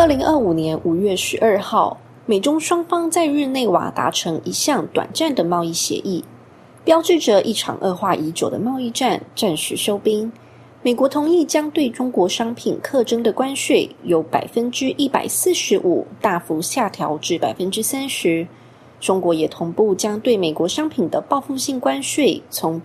2025年5月12号，美中双方在日内瓦达成一项短暂的贸易协议，标志着一场恶化已久的贸易战暂时休兵。美国同意将对中国商品课征的关税由 145% 大幅下调至 30%， 中国也同步将对美国商品的报复性关税从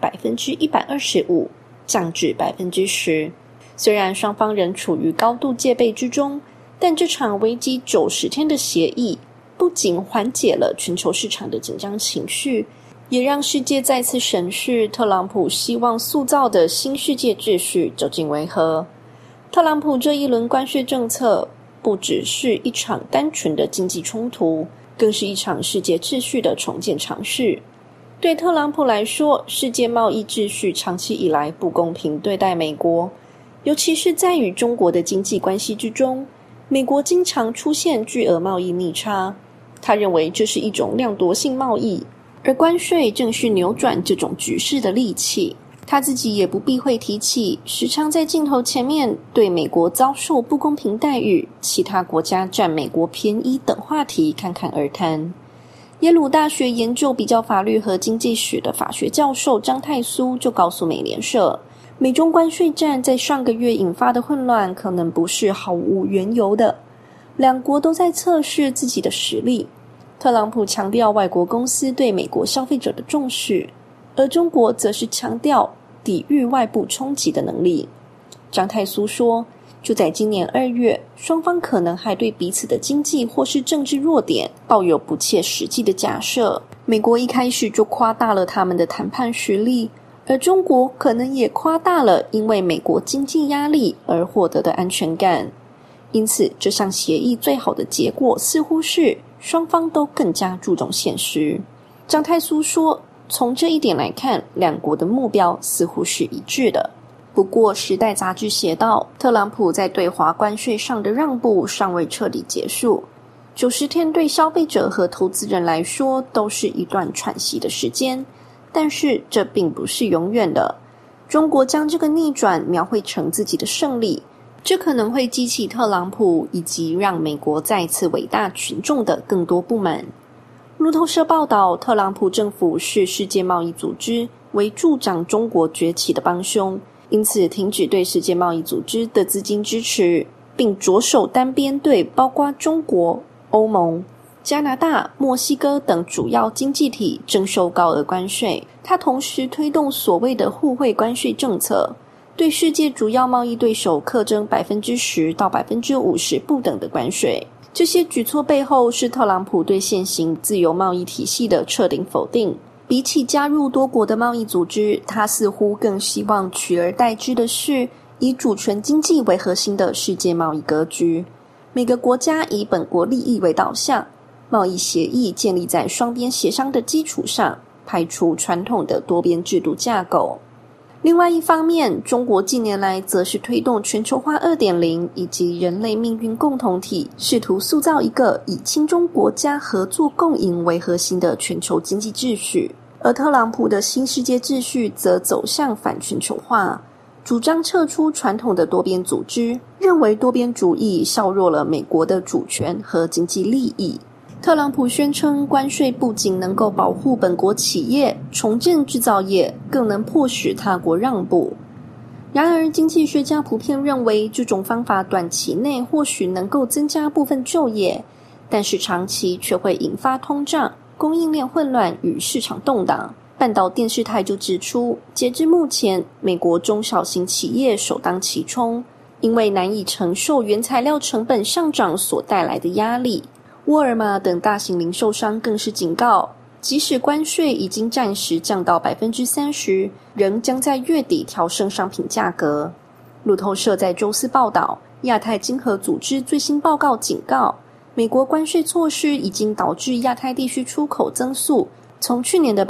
125% 降至 10%。 虽然双方仍处于高度戒备之中，但这场为期90天的协议不仅缓解了全球市场的紧张情绪，也让世界再次审视特朗普希望塑造的新世界秩序究竟为何。特朗普这一轮关税政策不只是一场单纯的经济冲突，更是一场世界秩序的重建尝试。对特朗普来说，世界贸易秩序长期以来不公平对待美国，尤其是在与中国的经济关系之中，美国经常出现巨额贸易逆差。他认为这是一种量夺性贸易，而关税正是扭转这种局势的利器。他自己也不避讳提起，时常在镜头前面对美国遭受不公平待遇、其他国家占美国便宜等话题侃侃而谈。耶鲁大学研究比较法律和经济史的法学教授张太苏就告诉美联社，美中关税战在上个月引发的混乱可能不是毫无缘由的，两国都在测试自己的实力。特朗普强调外国公司对美国消费者的重视，而中国则是强调抵御外部冲击的能力。张太苏说，就在今年2月，双方可能还对彼此的经济或是政治弱点抱有不切实际的假设。美国一开始就夸大了他们的谈判实力，而中国可能也夸大了因为美国经济压力而获得的安全感。因此，这项协议最好的结果似乎是双方都更加注重现实。张太苏说，从这一点来看，两国的目标似乎是一致的。不过，《时代》杂志写道，特朗普在对华关税上的让步尚未彻底结束。90天对消费者和投资人来说都是一段喘息的时间，但是这并不是永远的。中国将这个逆转描绘成自己的胜利，这可能会激起特朗普以及让美国再次伟大群众的更多不满。路透社报道，特朗普政府视世界贸易组织为助长中国崛起的帮凶，因此停止对世界贸易组织的资金支持，并着手单边对包括中国、欧盟、加拿大、墨西哥等主要经济体征收高额关税。他同时推动所谓的互惠关税政策，对世界主要贸易对手课征 10% 到 50% 不等的关税。这些举措背后是特朗普对现行自由贸易体系的彻底否定。比起加入多国的贸易组织，他似乎更希望取而代之的是以主权经济为核心的世界贸易格局。每个国家以本国利益为导向，贸易协议建立在双边协商的基础上，排除传统的多边制度架构。另外一方面，中国近年来则是推动全球化 2.0 以及人类命运共同体，试图塑造一个以亲中国家合作共赢为核心的全球经济秩序。而特朗普的新世界秩序则走向反全球化，主张撤出传统的多边组织，认为多边主义削弱了美国的主权和经济利益。特朗普宣称，关税不仅能够保护本国企业、重建制造业，更能迫使他国让步。然而，经济学家普遍认为，这种方法短期内或许能够增加部分就业，但是长期却会引发通胀、供应链混乱与市场动荡。半岛电视台就指出，截至目前，美国中小型企业首当其冲，因为难以承受原材料成本上涨所带来的压力。沃尔玛等大型零售商更是警告，即使关税已经暂时降到 30%， 仍将在月底调升商品价格。路透社在周四报道，亚太经合组织最新报告警告，美国关税措施已经导致亚太地区出口增速从去年的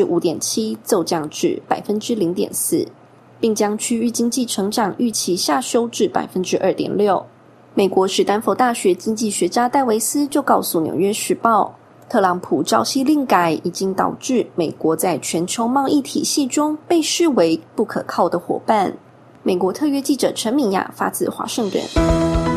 5.7% 骤降至 0.4%， 并将区域经济成长预期下修至 2.6%。美国史丹佛大学经济学家戴维斯就告诉《纽约时报》，特朗普照系令改已经导致美国在全球贸易体系中被视为不可靠的伙伴。美国特约记者陈敏雅发自华盛顿。